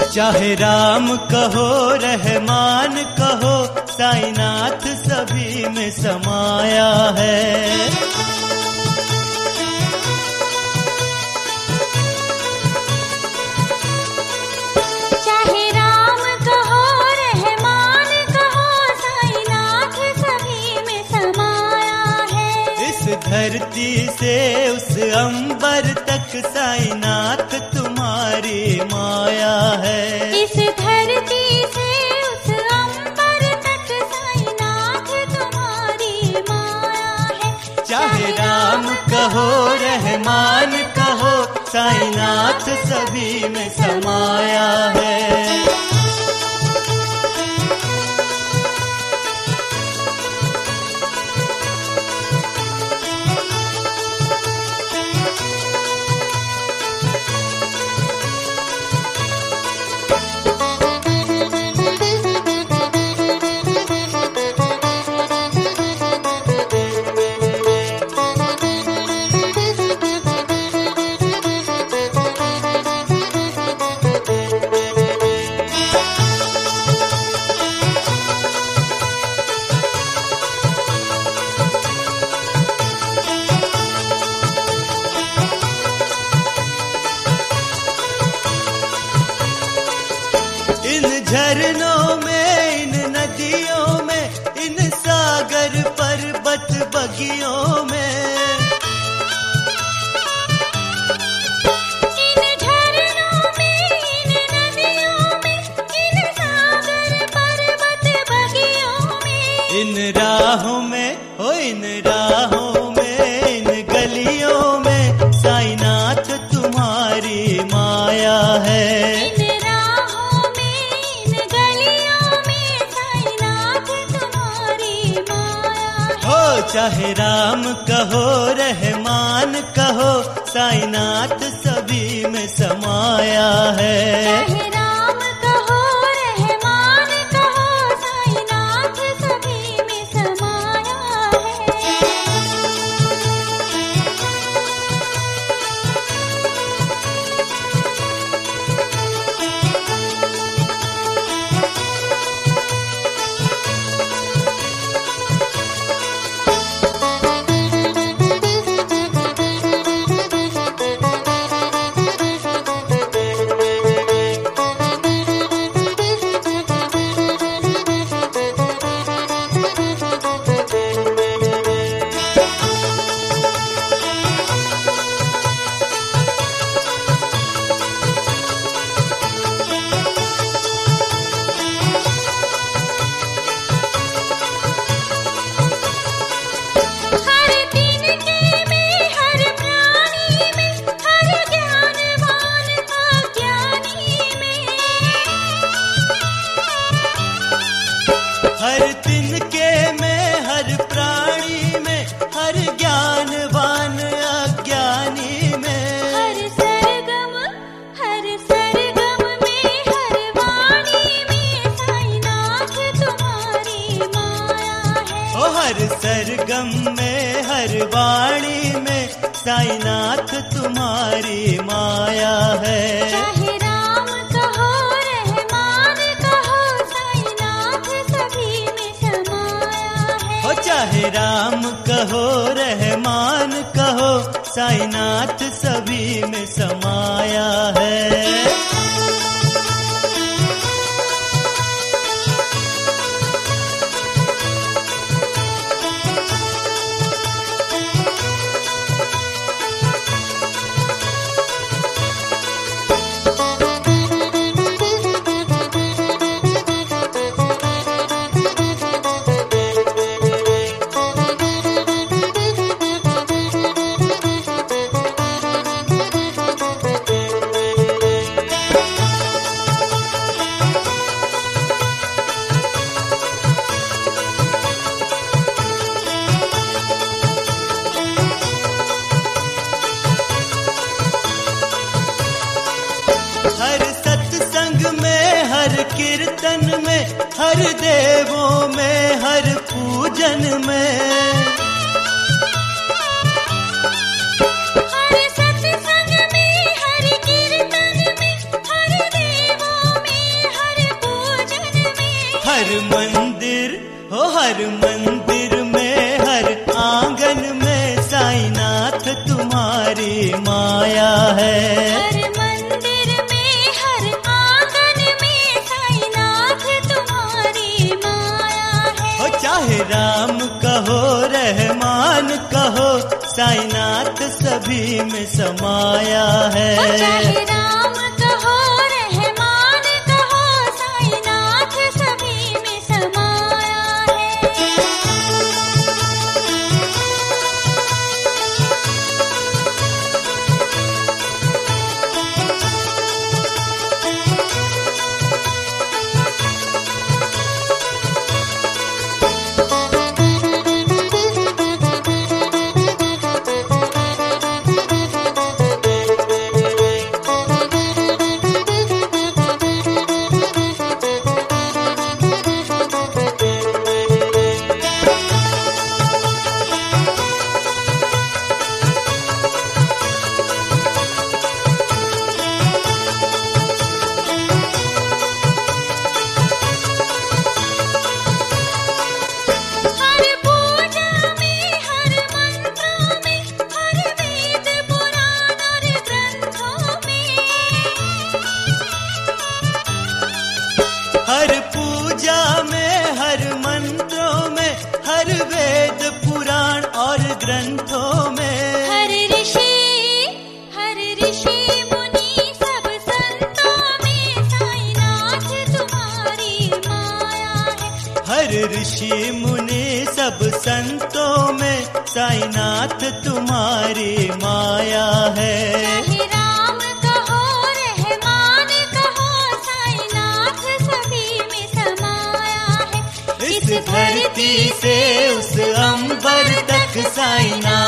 चाहे राम कहो रहमान कहो, साईनाथ सभी में समाया है। चाहे राम कहो रहमान कहो, साईनाथ सभी में समाया है। इस धरती से उस अंबर तक साईनाथ तुम्हारी माया है। इस धरती से उस अंबर तक साईनाथ तुम्हारी माया है। चाहे राम कहो रहमान कहो, साईनाथ सभी में समाया है। इन झरनों में, इन नदियों में, इन सागर पर्वत बगियों में, इन झरनों में, इन नदियों में, इन सागर पर्वत बगियों में, इन राहों में, ओ इन राहों में, इन गलियों में, साईनाथ तुम्हारी माया है। चाहे राम कहो रहमान कहो, साईनाथ सभी में समाया है। चाहे राम कहो रहमान कहो, साईनाथ सभी में समाया है। हर तिनके में, हर प्राणी में, हर ज्ञानवान अज्ञानी में, हर सरगम में, हर वाणी में, साईनाथ तुम्हारी माया है। ओ हर सरगम में, हर वाणी में, साईनाथ तुम्हारी माया है। चाहे राम कहो रहमान कहो, साईनाथ सभी में समाया है। ओ चाहे राम कहो रहमान कहो, साईनाथ सभी में समाया है। कीर्तन में, हर देवों में, हर पूजन में, हर सत्संग में, हर कीर्तन में, हर देवों हर मंदिर में हर आंगन में साईनाथ तुम्हारी माया है। हर मंदिर में हर आंगन में साईनाथ तुम्हारी माया है। हो चाहे राम कहो रहमान कहो साईनाथ सभी में समाया है। ओ चाहे राम कहो रहमान कहो साईनाथ सभी में समाया है। हर पूजा में हर मंत्रों में हर वेद पुराण और ग्रंथों में हर ऋषि मुनि सब संतों में साईनाथ तुम्हारी माया है। हर ऋषि मुनि सब संतों में साईनाथ तुम्हारी माया है। चाहे राम कहो रहमान कहो साईनाथ सभी में समाया है। इस धरती से उस अंबर तक साईनाथ